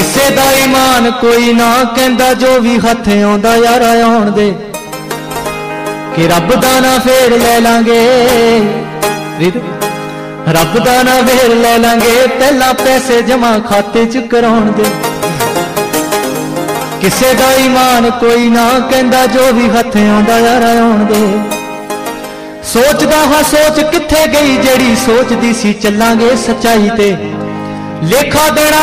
ਕਿਸੇ ਦਾ ਈਮਾਨ ਕੋਈ ਨਾ ਕਹਿੰਦਾ ਜੋ ਵੀ ਹੱਥ ਆਉਂਦਾ ਯਾਰ ਆਉਣ ਦੇ ਕਿ ਰੱਬ ਦਾ ਨਾ ਫੇਰ ਲੈ ਲਾਂਗੇ ਰੱਬ ਦਾ ਨਾ ਫੇਰ ਲੈ ਲਾਂਗੇ ਪਹਿਲਾਂ ਪੈਸੇ ਜਮਾ ਖਾਤੇ ਚ ਕਰਾਉਣ ਦੇ ਕਿਸੇ ਦਾ ਈਮਾਨ ਕੋਈ ਨਾ ਕਹਿੰਦਾ ਜੋ ਵੀ ਹੱਥ ਆਉਂਦਾ ਯਾਰ ਆਉਣ ਦੇ ਸੋਚਦਾ ਹਾਂ ਸੋਚ ਕਿੱਥੇ ਗਈ ਜਿਹੜੀ ਸੋਚਦੀ ਸੀ ਚੱਲਾਂਗੇ ਸੱਚਾਈ ਤੇ ਲੇਖਾ ਦੇਣਾ